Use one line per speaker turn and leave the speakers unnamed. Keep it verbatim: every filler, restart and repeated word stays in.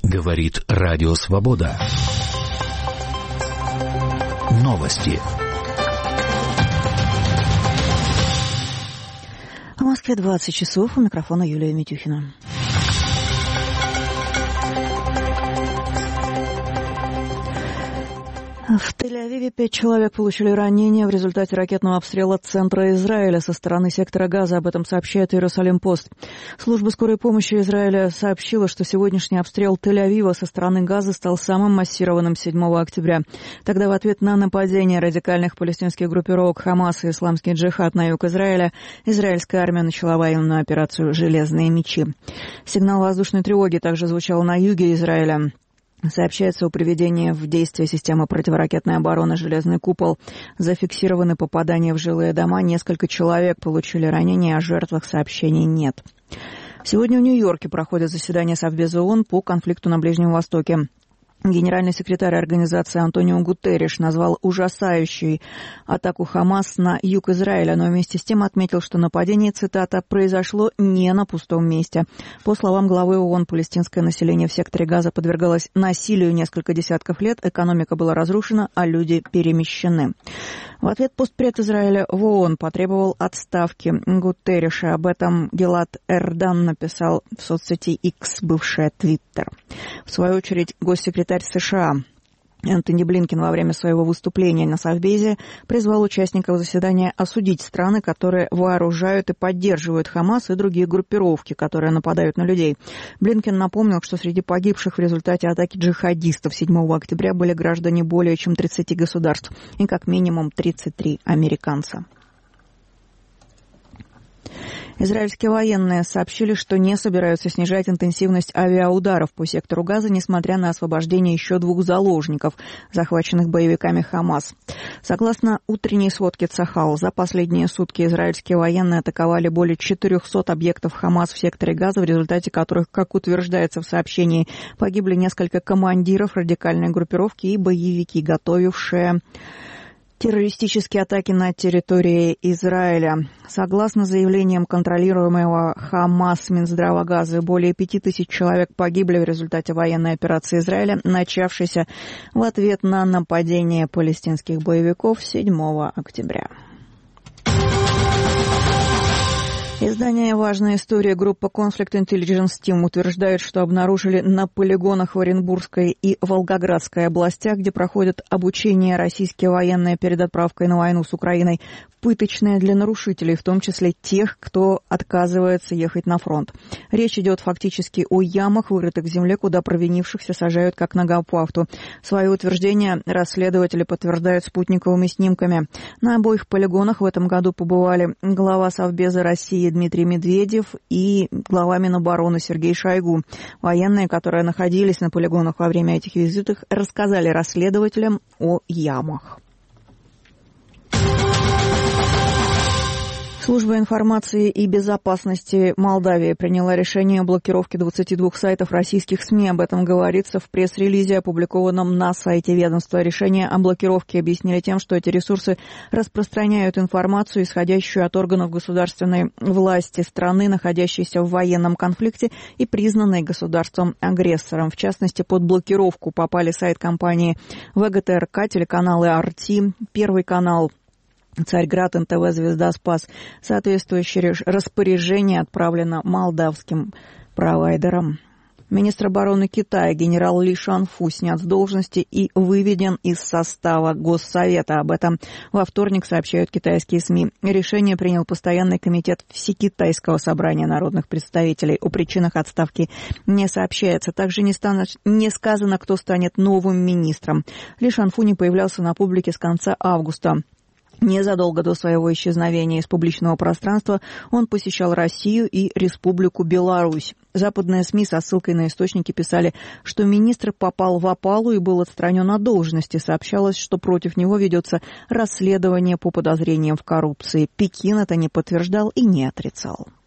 Говорит Радио Свобода. Новости.
В Москве двадцать часов. У микрофона Юлия Митюхина. В Тель-Авиве пять человек получили ранения в результате ракетного обстрела центра Израиля со стороны сектора Газа. Об этом сообщает Иерусалим-Пост. Служба скорой помощи Израиля сообщила, что сегодняшний обстрел Тель-Авива со стороны Газа стал самым массированным седьмого октября. Тогда в ответ на нападение радикальных палестинских группировок Хамас и Исламский джихад на юг Израиля, израильская армия начала военную операцию «Железные мечи». Сигнал воздушной тревоги также звучал на юге Израиля. Сообщается о приведении в действие системы противоракетной обороны «Железный купол». Зафиксированы попадания в жилые дома. Несколько человек получили ранения, о жертвах сообщений нет. Сегодня в Нью-Йорке проходит заседание Совбеза ООН по конфликту на Ближнем Востоке. Генеральный секретарь организации Антонио Гутерриш назвал ужасающей атаку Хамас на юг Израиля, но вместе с тем отметил, что нападение, цитата, «произошло не на пустом месте». По словам главы ООН, палестинское население в секторе Газа подвергалось насилию несколько десятков лет, экономика была разрушена, а люди перемещены. В ответ постпред Израиля в ООН потребовал отставки Гутерриша. Об этом Гилад Эрдан написал в соцсети X, бывшая Твиттер. В свою очередь, госсекретарь США Энтони Блинкен во время своего выступления на Совбезе призвал участников заседания осудить страны, которые вооружают и поддерживают Хамас и другие группировки, которые нападают на людей. Блинкен напомнил, что среди погибших в результате атаки джихадистов седьмого октября были граждане более чем тридцати государств и как минимум тридцать три американца. Израильские военные сообщили, что не собираются снижать интенсивность авиаударов по сектору Газа, несмотря на освобождение еще двух заложников, захваченных боевиками Хамас. Согласно утренней сводке Цахал, за последние сутки израильские военные атаковали более четырехсот объектов Хамас в секторе Газа, в результате которых, как утверждается в сообщении, погибли несколько командиров радикальной группировки и боевики, готовившие террористические атаки на территории Израиля. Согласно заявлениям контролируемого Хамас Минздрава Газы, более пяти тысяч человек погибли в результате военной операции Израиля, начавшейся в ответ на нападение палестинских боевиков седьмого октября. Издание «Важная история» группа Conflict Intelligence Team утверждает, что обнаружили на полигонах в Оренбургской и Волгоградской областях, где проходят обучение российские военные перед отправкой на войну с Украиной, пыточные для нарушителей, в том числе тех, кто отказывается ехать на фронт. Речь идет фактически о ямах, вырытых в земле, куда провинившихся сажают как на гауптвахту. Свое утверждение расследователи подтверждают спутниковыми снимками. На обоих полигонах в этом году побывали глава Совбеза России Дмитрий Медведев и глава Минобороны Сергей Шойгу. Военные, которые находились на полигонах во время этих визитов, рассказали расследователям о ямах. Служба информации и безопасности Молдавии приняла решение о блокировке двадцати двух сайтов российских СМИ. Об этом говорится в пресс-релизе, опубликованном на сайте ведомства. Решение о блокировке объяснили тем, что эти ресурсы распространяют информацию, исходящую от органов государственной власти страны, находящейся в военном конфликте и признанной государством-агрессором. В частности, под блокировку попали сайт компании ВГТРК, телеканалы ар ти, Первый канал, Царьград, эн тэ вэ, Звезда, Спас. Соответствующее распоряжение отправлено молдавским провайдерам. Министр обороны Китая генерал Ли Шанфу снят с должности и выведен из состава Госсовета. Об этом во вторник сообщают китайские СМИ. Решение принял Постоянный комитет Всекитайского собрания народных представителей. О причинах отставки не сообщается. Также не, станет, не сказано, кто станет новым министром. Ли Шанфу не появлялся на публике с конца августа. Незадолго до своего исчезновения из публичного пространства он посещал Россию и Республику Беларусь. Западные СМИ со ссылкой на источники писали, что министр попал в опалу и был отстранен от должности. Сообщалось, что против него ведется расследование по подозрениям в коррупции. Пекин это не подтверждал и не отрицал.